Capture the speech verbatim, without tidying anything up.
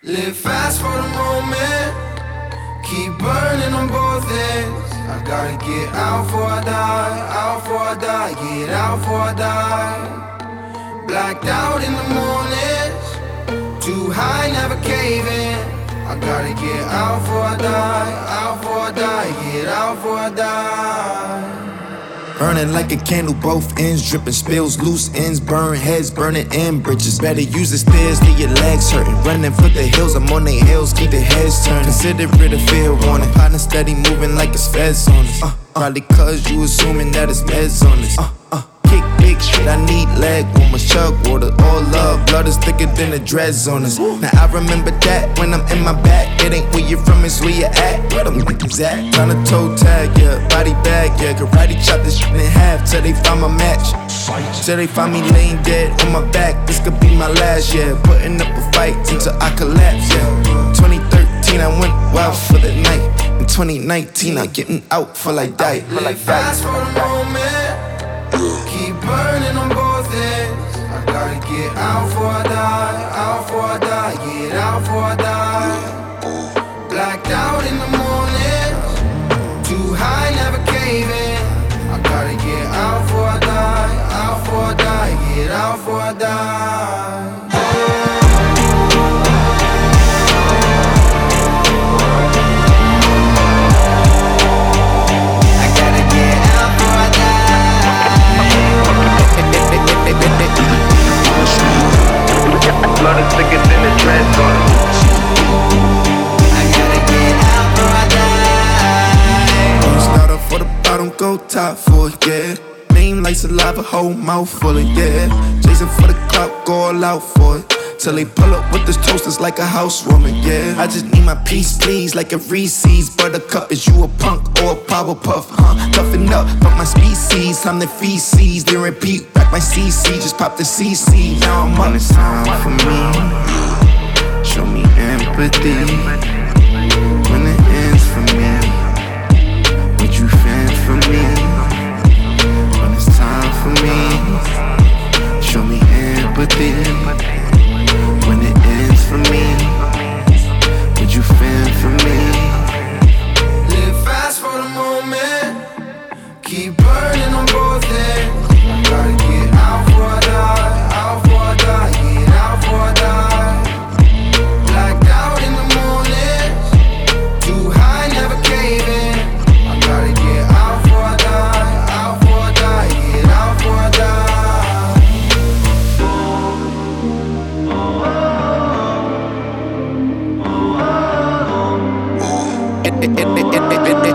Live fast for the moment, keep burning on both ends. I gotta get out before I die, out before I die, get out before I die. Blacked out in the mornings, too high, never caving. I gotta get out before I die, out before I die, get out before I die. Burning like a candle, both ends dripping, spills, loose ends, burn heads, burning in bridges. Better use the stairs, leave your legs hurting. Running for the hills, I'm on their heels, keep their heads turning. Consider it a fair warning. Partner steady moving like it's feds on us. Uh, uh, probably cause you assuming that it's meds on us. Uh, uh, kick big shit, I need leg warmers, chug water, all love. Blood is thicker than the dreads on us. Now I remember that when I'm in my back. It ain't where you're from, it's where you at. Where them niggas at? Tryna toe tag, yeah, body bag, yeah. Karate chop this shit in half till they find my match. Till they find me laying dead on my back. This could be my last, yeah. Putting up a fight until I collapse, yeah. twenty thirteen, I went wild for the night. In twenty nineteen, I'm getting out for like die. Live fast for the moment, keep burning on both ends. I gotta get out before I die, out before I die, get out before I die. Blacked out in the morning, too high, never caving. I gotta get out before I die, out before I die, get out before I die. Blood is thicker than the dreads on it. I gotta get out before I die. Don't start off for the bottom, go top for it, yeah. Name like saliva, whole mouth full of, yeah. Chasing for the clout, go all out for it. Till they pull up with this toasters like a housewarming, yeah. I just need my peace, please, like a Reese's. Buttercup, is you a punk or a Powerpuff, huh? Toughen up, but my species, I'm the feces. Then repeat, back my C C, just pop the C C. Now I'm on. It's time for me, show me empathy. When it ends for me, would you fend for me? When it's time for me, show me empathy. When it ends for me, would you fend for me? Live fast for the moment, keep burning on both ends. I gotta get out before I die, out before I die, get out before I die. Blacked out in the morning, too high, never caving. I gotta get out before I die, out before I die, get out before I die. It, it, it, it, it, it,